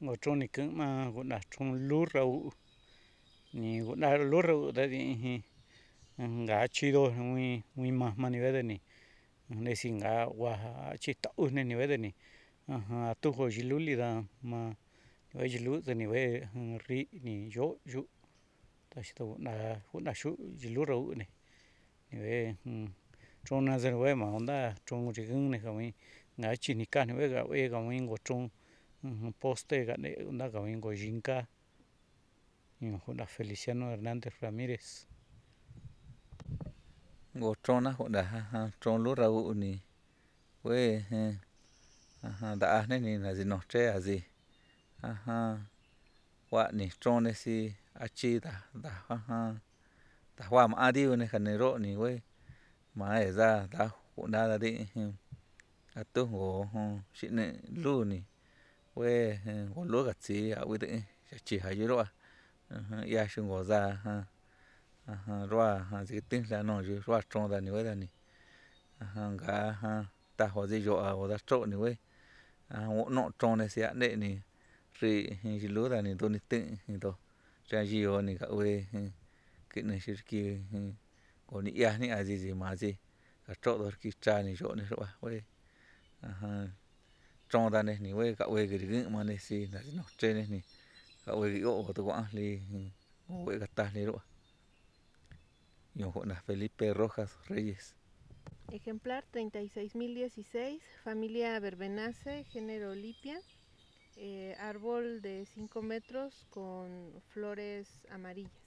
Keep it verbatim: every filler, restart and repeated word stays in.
ngo chon ni kung ma guna chon lu rau ni guna lu rau da di nga chido muy muy ma ni vede ni nesinga wa chitau ni vede ni atujo yiluli da ma yilu ni ve nri ni yo yu taxto na kuna xu yilu rau ni ve chona se ve ma onda chon chikin ni jabin nga chini ka vega vega mingo chon poste ga nda gamingo yinka ña Feliciano Hernandez Ramirez ngo chona jonda chon lu rau ni kue nda ni ni noche asi kua ni chon nesi achi da da da juaa ma dio ni janero ni we ma esa da juna di atu ngo xine lu ni we ngo lu gatsi awide chi jayiroa ya xingo saa roa sitin lano roa chon dani we dani nga tajo siyo a da cho ni we no chon nesia ne ni xi yilu dani doni tin do cha yio ni ka we kini xirki koni ya ni asisi ma si ka cho do ki cha ni yo ni roa we chon dani ni we ka we giri ma ni si no che ni ka we o to wa li we ka ta ni roa ño jona Felipe Rojas Reyes. Ejemplar treinta y seis mil dieciséis, familia Verbenaceae, género Lipia, eh, árbol de cinco metros con flores amarillas.